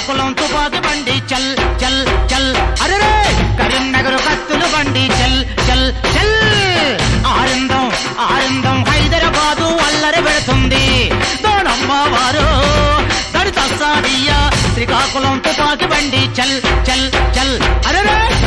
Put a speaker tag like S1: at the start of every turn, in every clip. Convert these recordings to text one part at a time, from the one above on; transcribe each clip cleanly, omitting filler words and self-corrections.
S1: శ్రీకాకుళం తుపాకి బండి చల్ చల్ చల్ అరే కరీంనగర్ కత్తులు బండి చల్ చల్ చల్ ఆనందం ఆనందం హైదరాబాదు అల్లరి పెడుతుంది దోనమ్మ వారు దడి తస్సాదియా శ్రీకాకుళం తుపాకి బండి చల్ చల్ చల్ అరే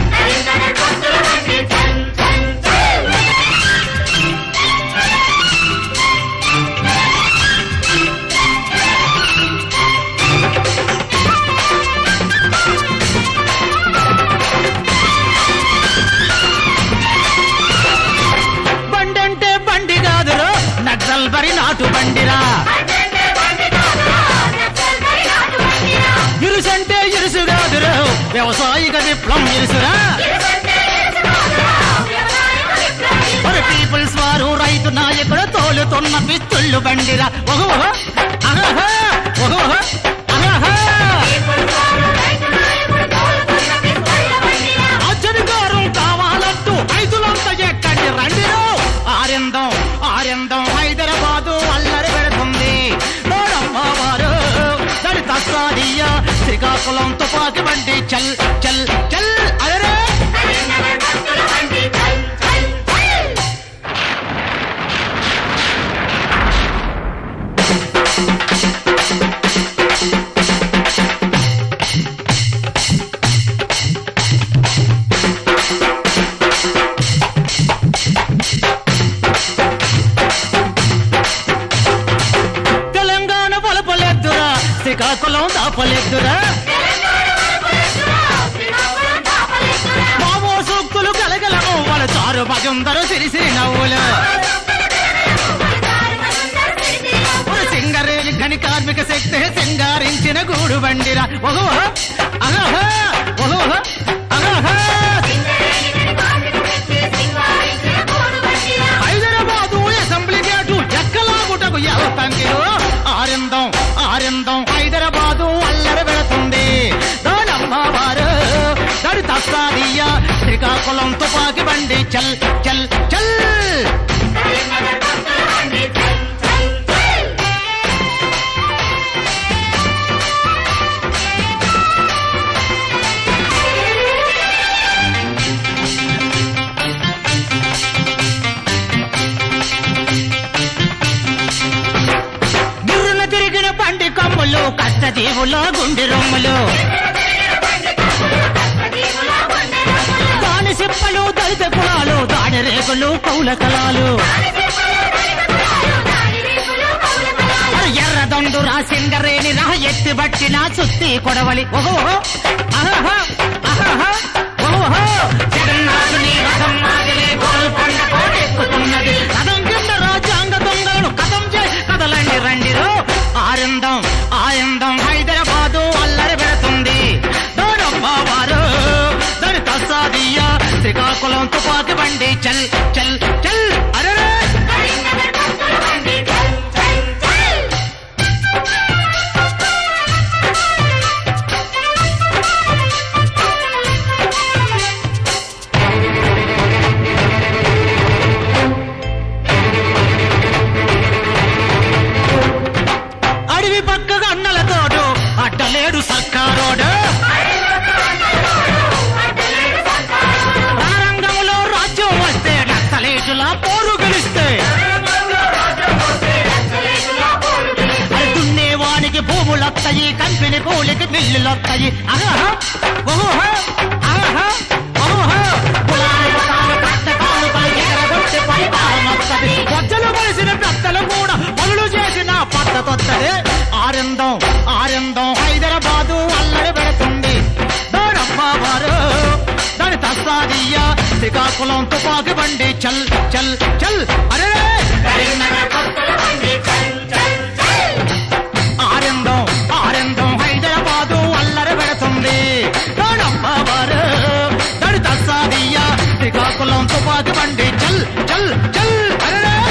S1: బరి నాటు బండిరా ఇరుసంటే ఇరుసు కాదురా వ్యవసాయిక విప్లవం ఇరుసురా మరి పీపుల్స్ వారు రైతు నాయకుడు తోలుతున్న పిస్తుళ్ళు బండిరా ఓహో అహహా ఓహో అహహా అధికారం కావాలంటూ రైతులంతా ఎక్కడి రండిరో ఆనందం ఆనందం హైదరాబాదు అల్లరి పెడుతుంది వారు దళిత తస్సాదియా శ్రీకాకుళం తుపాకి బండి చల్ చల్ చల్ అరే శ్రీకాకుళం దాపలేద్దురా మామో సూక్తులు కలగలము వాళ్ళ చారు భజందరూ సిరిసిరి నవ్వులు సింగరేణి గని కార్మిక శక్తి సింగారించిన గూడు బండిరా ఓహో అహహా ఓహో అహహా హైదరాబాదు అసెంబ్లీ గేటు ఎక్కలాగుటకు ఎల్తంగిలో ఆనందం ఆనందం హైదరాబాదు అల్లరి పెడుతుంది దోనమ్మ వారు దడి తస్సాదియా శ్రీకాకుళం తుపాకి బండి చల్ చల్ చల్ బండి కొమ్ములు కష్టజీవుల గుండె రొమ్ములు దాని సిప్పలు దళిత కులాలు దాడి రేకులు కౌల కలాలు ఎర్రదొండు రా సింగరేణి రా ఎత్తి బట్టిన సుత్తి కొడవలి ఓహో అహహా అహహా ఓహో జగన్నాథుని రథం మాదిరే గోల్కొండ కోటెక్కుతున్నది రథం కింద రాజ్యాంగ దొంగలను కథం చేసి కదలండి రండిరో ఆనందం ఆనందం హైదరాబాదు అల్లరి పెడుతుంది దోనమ్మ వారు దళిత తస్సాదియా శ్రీకాకుళం తుపాకి బండి చల్ చల్ చల్ అరే అడవి పక్కగా అన్నలతోడు అడ్డలేడు సర్కారోడు రణరంగంలో రాజ్యం వస్తే నక్సలేటుల పోరు గెలిస్తే దున్నేవానికి భూములొత్తాయి కంపెనీ కూలికి మిల్లులొత్తాయి అహహా ఓహో అహహా ఓహో పొద్దలు కలిసిన పెద్దలు కూడా పనులు చేసిన పద్ధతొత్తది ఆనందం ఆనందం హైదరాబాదు అల్లరి పెడుతుంది దోనమ్మ వారు దళిత తస్సాదియా శ్రీకాకుళం తుపాకి బండి చల్ చల్ చల్ అరే ఆనందం ఆనందం హైదరాబాదు అల్లరి పెడుతుంది దోనమ్మ వారు దళిత తస్సాదియా శ్రీకాకుళం తుపాకి బండి చల్ చల్ చల్ అరే